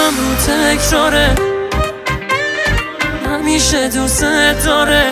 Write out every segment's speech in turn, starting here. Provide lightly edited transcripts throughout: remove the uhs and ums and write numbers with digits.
قلبم رو تکراره، همیشه دوست داره.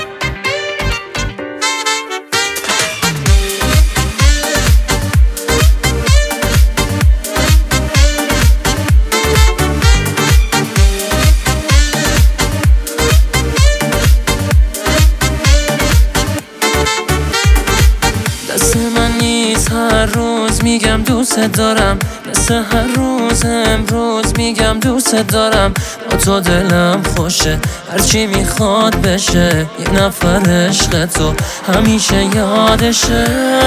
دست من نیست هر روز میگم دوست دارم، مثل هر روز امروز میگم دوست دارم. با تو دلم خوشه هرچی میخواد بشه، یه نفر عشق تو همیشه یادشه.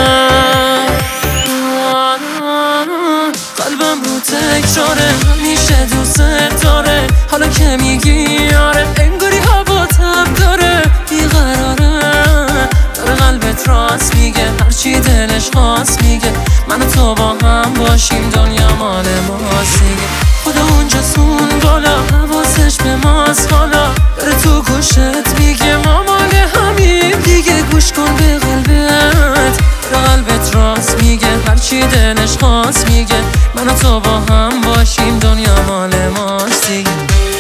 قلبم رو تکراره، همیشه دوست داره. حالا که میگی آره انگاری هوا تب داره، بیقراره داره قلبت راست میگه، هرچی دلش خواست میگه. من و تو با هم باشیم دنیا مال ماست دیگه. خدا اونجاست اون بالا، حواسش به ماست حالا، داره تو گوشت میگه ما مال همیم دیگه. گوش کن به قلبت، داره قلبت راست میگه، هرچی دلش خواست میگه. من و تو با هم باشیم دنیا مال ماست دیگه.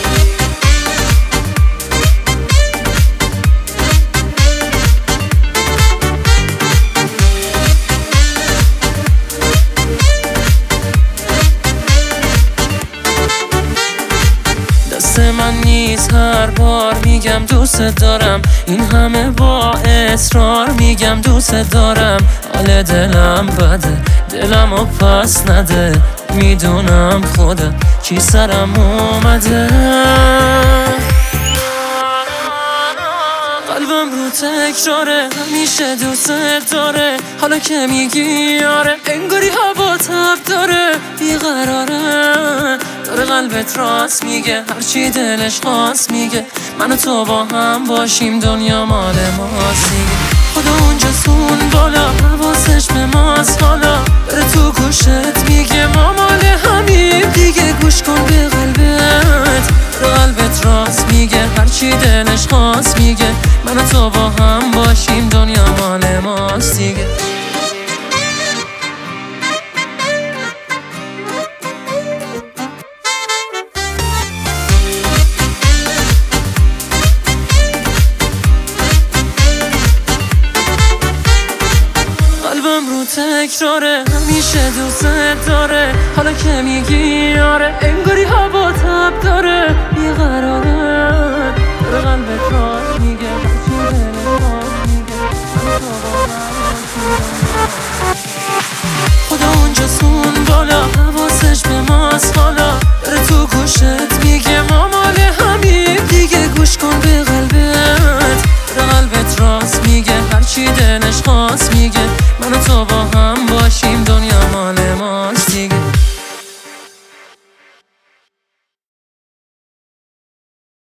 دست من نیست هر بار میگم دوست دارم، این همه با اصرار میگم دوست دارم. حال دلم بده، دلمو پس نده، میدونم خودم چی سرم اومده. قلبم رو تکراره، همیشه دوست داره. حالا که میگی آره انگاری هوا تب داره، بیقراره داره قلبت راست میگه، هرچی دلش خواست میگه. من و تو با هم باشیم دنیا مال ماست دیگه. خدا اونجاست اون بالا، حواسش به ماست حالا، داره تو گوشت میگه ما مال همیم دیگه. گوش کن به قلبت، داره قلبت راست میگه، هرچی دلش خواست میگه. من و تو با هم باشیم دنیا مال ماست دیگه. قلبم رو تکراره، همیشه دوست داره. حالا که میگی آره انگاری هوا تب داره، بیقراره داره قلبت راست میگه، هرچی دلت خواست میگه. خدا اونجاست اون بالا، حواسش به ماست حالا، داره تو گوشت میگه ما مال همیم دیگه. گوش کن به قلبت، داره قلبت راست میگه، هرچی دلش خواست میگه.